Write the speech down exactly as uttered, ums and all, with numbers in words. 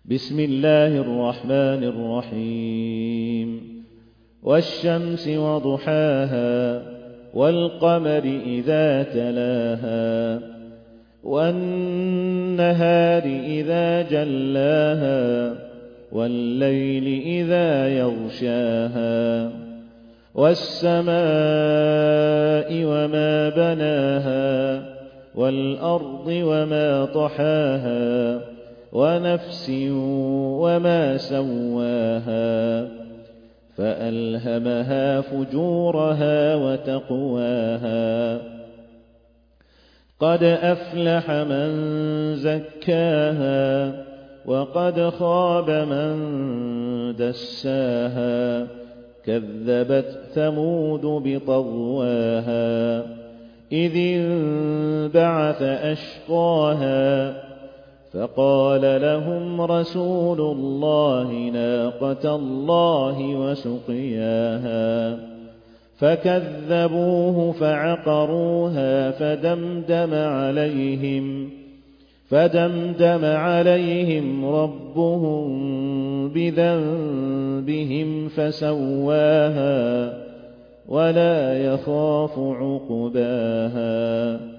بسم الله الرحمن الرحيم والشمس وضحاها والقمر إذا تلاها والنهار إذا جلاها والليل إذا يغشاها والسماء وما بناها والأرض وما طحاها ونفس وما سواها فألهمها فجورها وتقواها قد أفلح من زكاها وقد خاب من دساها كذبت ثمود بطغواها إذ انبعث أشقاها فقال لهم رسول الله ناقة الله وسقياها فكذبوه فعقروها فدمدم عليهم فدمدم عليهم ربهم بذنبهم فسواها ولا يخاف عقباها